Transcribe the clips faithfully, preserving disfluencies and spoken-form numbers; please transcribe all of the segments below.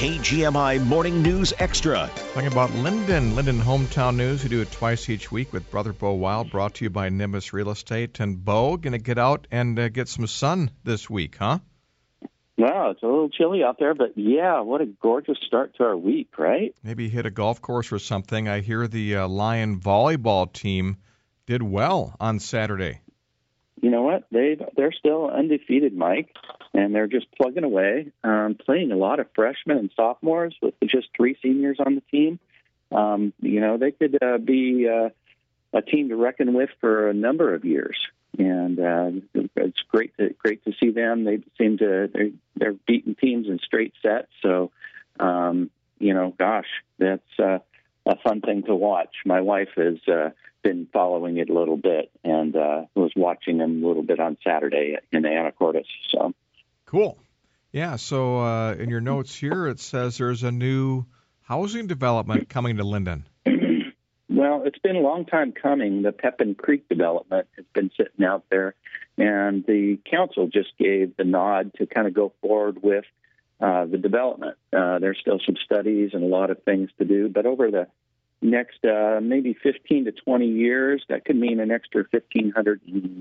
K G M I Morning News Extra. Talking about Linden, Linden Hometown News. We do it twice each week with Brother Bo Wild, brought to you by Nimbus Real Estate. And Bo, going to get out and uh, get some sun this week, huh? No, it's a little chilly out there, but yeah, what a gorgeous start to our week, right? Maybe hit a golf course or something. I hear the uh, Lion volleyball team did well on Saturday. You know what? They they're still undefeated, Mike, and they're just plugging away, um, playing a lot of freshmen and sophomores with just three seniors on the team. Um, you know, they could uh, be uh, a team to reckon with for a number of years, and uh, it's great to great to see them. They seem to they're, they're beating teams in straight sets. So, um, you know, gosh, that's uh, a fun thing to watch. My wife has uh, been following it a little bit and uh, was watching them a little bit on Saturday in Anacortes. So cool. Yeah. So uh, in your notes here, it says there's a new housing development coming to Linden. Well, it's been a long time coming. The Pepin Creek development has been sitting out there, and the council just gave the nod to kind of go forward with uh, the development. Uh, there's still some studies and a lot of things to do, but over the next uh, maybe fifteen to twenty years, that could mean an extra one thousand five hundred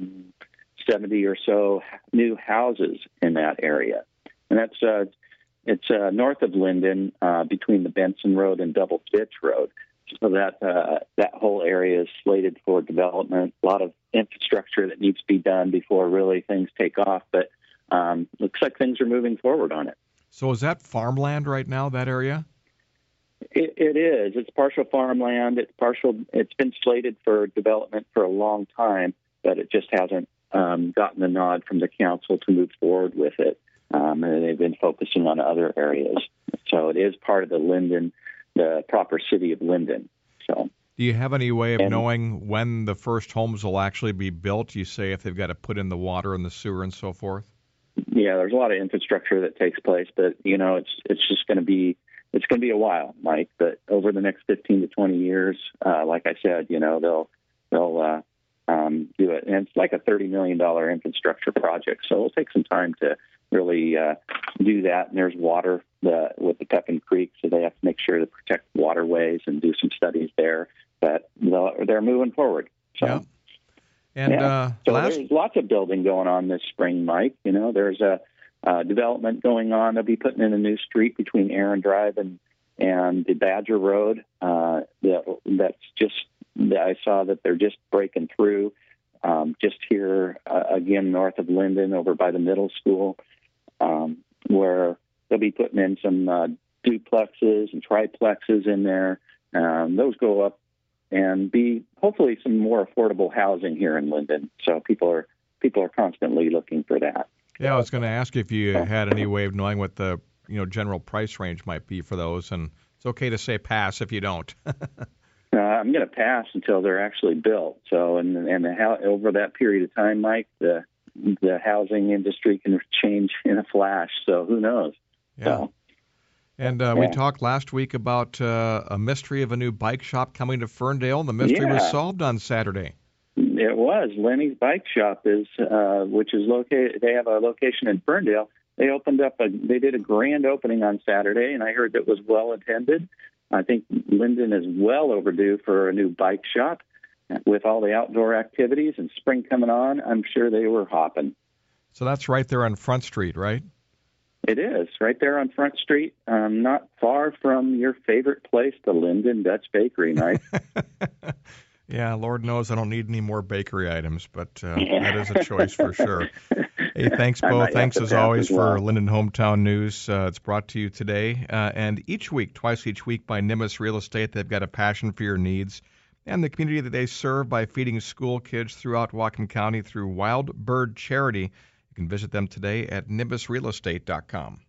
seventy or so new houses in that area. And that's uh, it's uh, north of Linden, uh, between the Benson Road and Double Ditch Road. So that uh, that whole area is slated for development. A lot of infrastructure that needs to be done before really things take off. But um, looks like things are moving forward on it. So is that farmland right now, that area? It, it is. It's partial farmland. It's partial. It's been slated for development for a long time, but it just hasn't um, gotten the nod from the council to move forward with it. Um, and they've been focusing on other areas. So it is part of the Linden, the proper city of Linden. So, do you have any way of and, knowing when the first homes will actually be built? You say if they've got to put in the water and the sewer and so forth. Yeah, there's a lot of infrastructure that takes place, but you know, it's it's just going to be it's going to be a while, Mike. But over the next fifteen to twenty years, uh, like I said, you know, they'll they'll uh, um, do it, and it's like a thirty million dollar infrastructure project. So it'll take some time to really uh, do that. And there's water the, with the Pepin Creek, so they have to make sure to protect waterways and do some studies there. But they're moving forward. So, yeah. And yeah. Uh, so last... there's lots of building going on this spring, Mike. You know, there's a uh, development going on. They'll be putting in a new street between Aaron Drive and and the Badger Road. Uh, that, that's just I saw that they're just breaking through. Um, just here uh, again north of Linden, over by the middle school. Um, where they'll be putting in some uh, duplexes and triplexes in there. Um, those go up and be hopefully some more affordable housing here in Linden. So people are people are constantly looking for that. Yeah, I was going to ask if you had any way of knowing what the you know general price range might be for those, and it's okay to say pass if you don't. uh, I'm going to pass until they're actually built. So and and the, how, over that period of time, Mike, the the housing industry can change in a flash, so who knows? Yeah. So, and uh, yeah. we talked last week about uh, a mystery of a new bike shop coming to Ferndale, and the mystery yeah. was solved on Saturday. It was. Lenny's Bike Shop is, uh, which is located, they have a location in Ferndale. They opened up, a, they did a grand opening on Saturday, and I heard it was well attended. I think Linden is well overdue for a new bike shop. With all the outdoor activities and spring coming on, I'm sure they were hopping. So that's right there on Front Street, right? It is, right there on Front Street, um, not far from your favorite place, the Linden Dutch Bakery, Mike. Yeah, Lord knows I don't need any more bakery items, but uh, yeah. that is a choice for sure. Hey, thanks, Bo. Thanks, as always, as well. for Linden Hometown News. Uh, it's brought to you today uh, and each week, twice each week, by Nimbus Real Estate. They've got a passion for your needs and the community that they serve by feeding school kids throughout Whatcom County through Wild Bird Charity. You can visit them today at nimbus real estate dot com.